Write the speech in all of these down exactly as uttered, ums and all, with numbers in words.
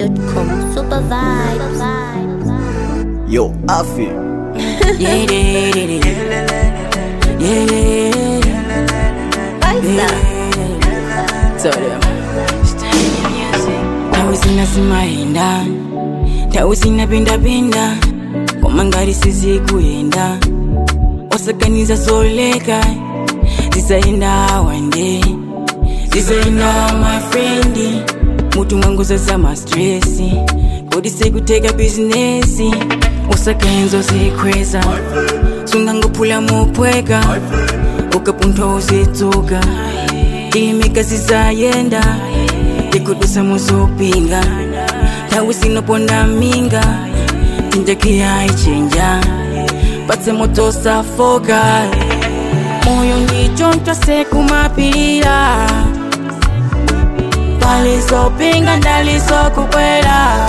dot com. Super vibes. Yo, Afi. Yeah, yeah, yeah, yeah, yeah. Sorry. Tawusina simaenda, tawusina pinda pinda, koma ngari sizi kuenda. Osakaniza soleka, zisaenda one day, zisaenda my friend. Mutu mwangu sasa ma stressi, kodi sekuteka business. Usakenzo zikweza, sungango pula mupweka, ukapunto uzituka. Kimika zizayenda, ikudusa muzupinga. Tawusino ponda minga, tinjakia ichenja. Patse moto safoka, moyo ndicho ntwase kumapira. Paliso pinga ndaliso kukwela.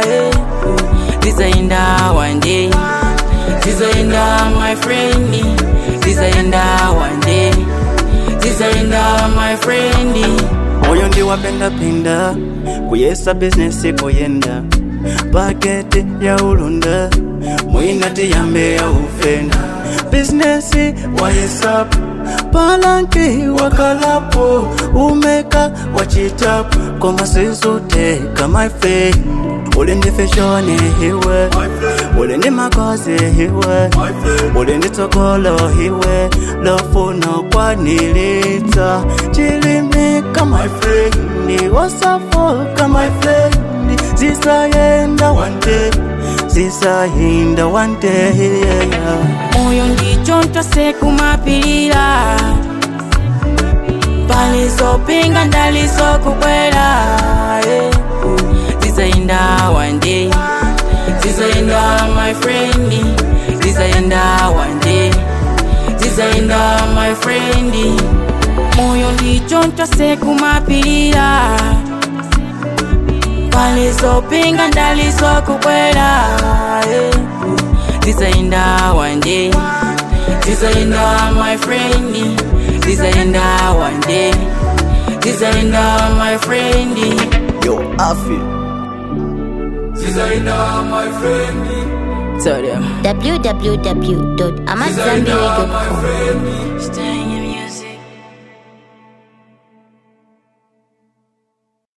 Zizaenda one day, zizaenda my friend. Zizaenda one day, zizaenda my friend. Moyo ndi wapenda pinda, kuyesa business koyenda. Paketi ya ulunda, mwinati yambe ya ufenda. Business wayesapu, palanki wakalapo. Umeka wachitapu, koma sizote kama ife. Ule ndi feshone hiwe, ule ndi makozi hiwe, ule ndi tokolo hiwe. Lofuno kwa nilita, chilimi kama ife. Ni wasafo kama ife. Zisayenda one day, zisayenda one day, yeah. Moyo ndicho ntwase kumapira. Paliso pinga ndaliso kukwela. Zizaenda one day, zizaenda my friend. Zizaenda one day, zizaenda my friend. Moyo ndicho ntwase kumapira. Paliso pinga ndaliso kukwela. Zizaenda one day, zizaenda my friend. Zizaenda one day, zizaenda my friend. Yo, Afi. Zizaenda my friend. Sorry. w w w dot amazambiri dot com. Staying in music.